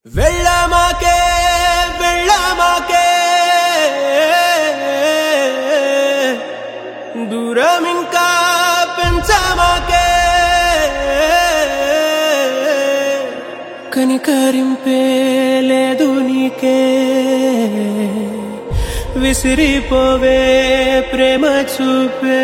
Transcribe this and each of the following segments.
వెళ్ళమాకే వెళ్ళమాకే దూరం ఇంకా పెంచమాకే కనికరింపే లేదు నీకే విసిరిపోవే ప్రేమ చూపే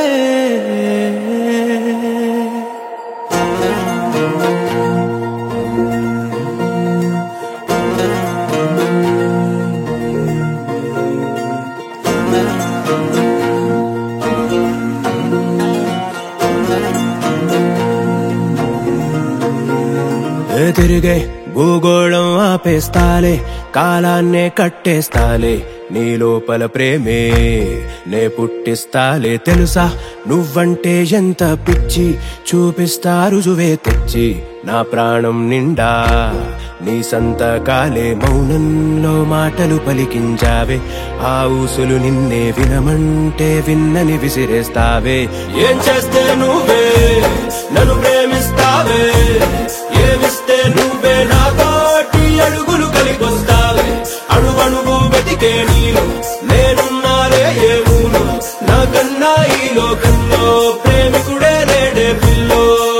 తిరిగే భూగోళం ఆపేస్తాలే కాలాన్నే కట్టేస్తాలే నీ లోపల ప్రేమే నే పుట్టిస్తాలే తెలుసా నువ్వంటే ఎంత పిచ్చి చూపిస్తా రుజువే తెచ్చి నా ప్రాణం నిండా నీ సంతకాలే మౌనంలో మాటలు పలికించావే ఆ ఊసులు నిన్నే వినమంటే విన్నని విసిరేస్తావే ఏం చేస్తే నువ్వే నన్ను ప్రేమిస్తావే ఏమిస్తే నువ్వే నా తోటి అడుగులు కలిగొస్తావే అడుగడుగు వెతికే నీలో నేనున్నారే ఏ ఊరు నాకన్నా ఈ లోకంలో ప్రేమికుడే లేడే పిల్లో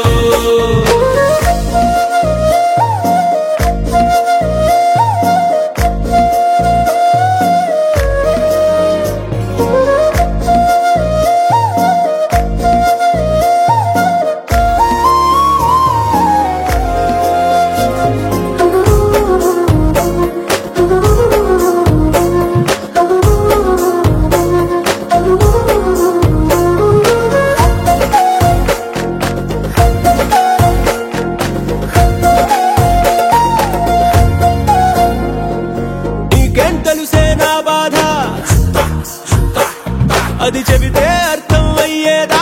అది చెబితే అర్థం అయ్యేదా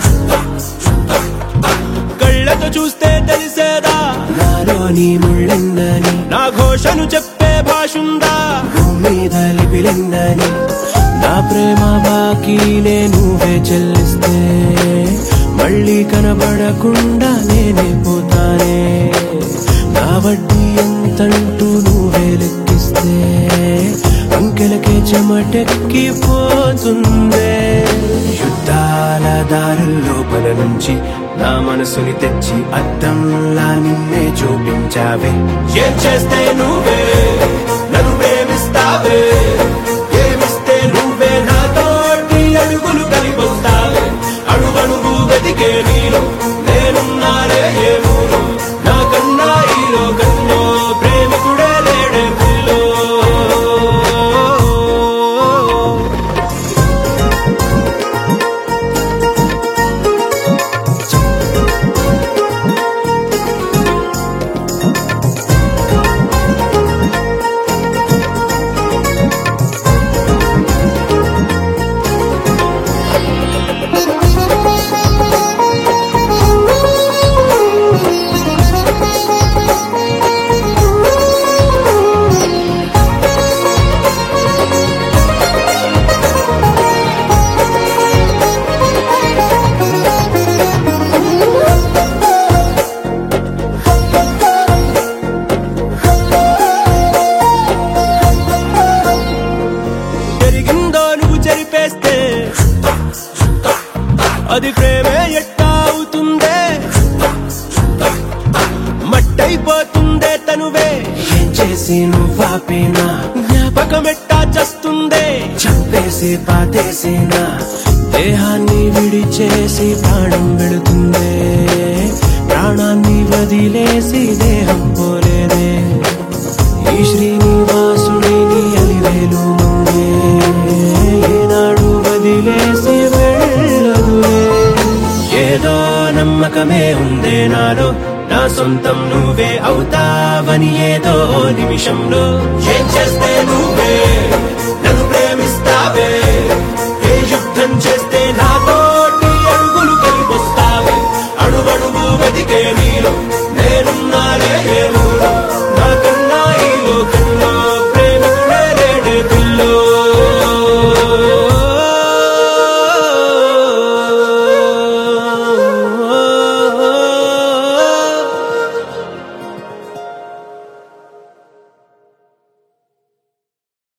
కళ్ళతో చూస్తే తెలిసేదా నాలో నీ ముళ్ళెందని నా ఘోషను చెప్పే భాషుందా మీద లిపిలెందని నా ప్రేమ బాకీ నువ్వే చెల్లిస్తే మళ్ళీ కనబడకుండా నేనే పోతానే నా వడ్డీ ఎంతంటూ నువ్వే లెక్కిస్తే అంకెలకే చెమటెక్కిపోతుందే యుద్ధాల దారుల్లోపల నుంచి నా మనసుని తెచ్చి అద్దంలా నిన్నే చూపించావే ఏం చేస్తే నువ్వే నన్ను ప్రేమిస్తావే ఏమిస్తే నువ్వే నా తోటి అడుగులు కలిగొస్తావే అడుగడుగు వెతికే నీలో నేనున్నారే ఏ ఊరు నాకన్నా ఈ లోకంలో ప్రేమికుడే లేడే పిల్లో అది ప్రేమే ఎట్టా అవుతుందే మట్టైపోతుందే తనువే ఏం చేసి నువ్వాపేనా జ్ఞాపకం ఎట్టా చేస్తుందే చంపేసి పాతేసేనా దేహాన్ని విడిచేసి ప్రాణం వెళుతుందే ప్రాణాన్ని వదిలేసి దేహం పోలేదే ఈ శ్రీనివాసుడిని అలివేలు ముందే ఏనాడు వదిలేసి ఏదో నమ్మకమే ఉందే నాలో నా సొంతం నువ్వే అవుతావని ఏదో నిమిషంలో ఏం చేస్తే నువ్వే